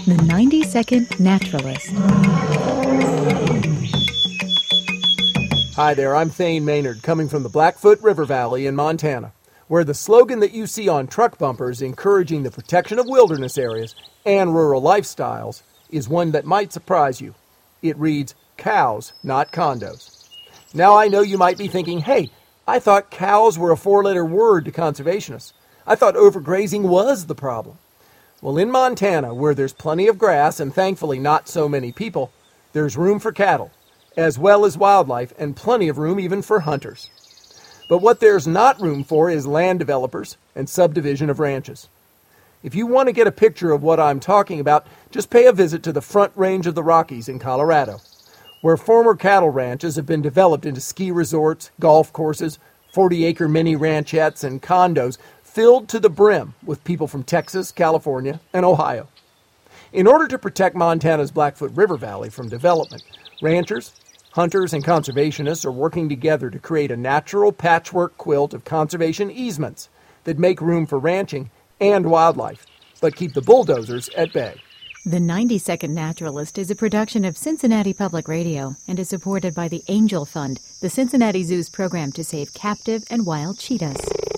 The 90-Second Naturalist. Hi there, I'm Thane Maynard, coming from the Blackfoot River Valley in Montana, where the slogan that you see on truck bumpers encouraging the protection of wilderness areas and rural lifestyles is one that might surprise you. It reads, "Cows, not condos." Now I know you might be thinking, hey, I thought cows were a four-letter word to conservationists. I thought overgrazing was the problem. Well, in Montana, where there's plenty of grass and thankfully not so many people, there's room for cattle, as well as wildlife, and plenty of room even for hunters. But what there's not room for is land developers and subdivision of ranches. If you want to get a picture of what I'm talking about, just pay a visit to the Front Range of the Rockies in Colorado, where former cattle ranches have been developed into ski resorts, golf courses, 40-acre mini ranchettes, and condos filled to the brim with people from Texas, California, and Ohio. In order to protect Montana's Blackfoot River Valley from development, ranchers, hunters, and conservationists are working together to create a natural patchwork quilt of conservation easements that make room for ranching and wildlife, but keep the bulldozers at bay. The 90-Second Naturalist is a production of Cincinnati Public Radio and is supported by the Angel Fund, the Cincinnati Zoo's program to save captive and wild cheetahs.